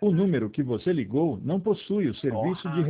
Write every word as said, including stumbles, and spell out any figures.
O número que você ligou não possui o serviço de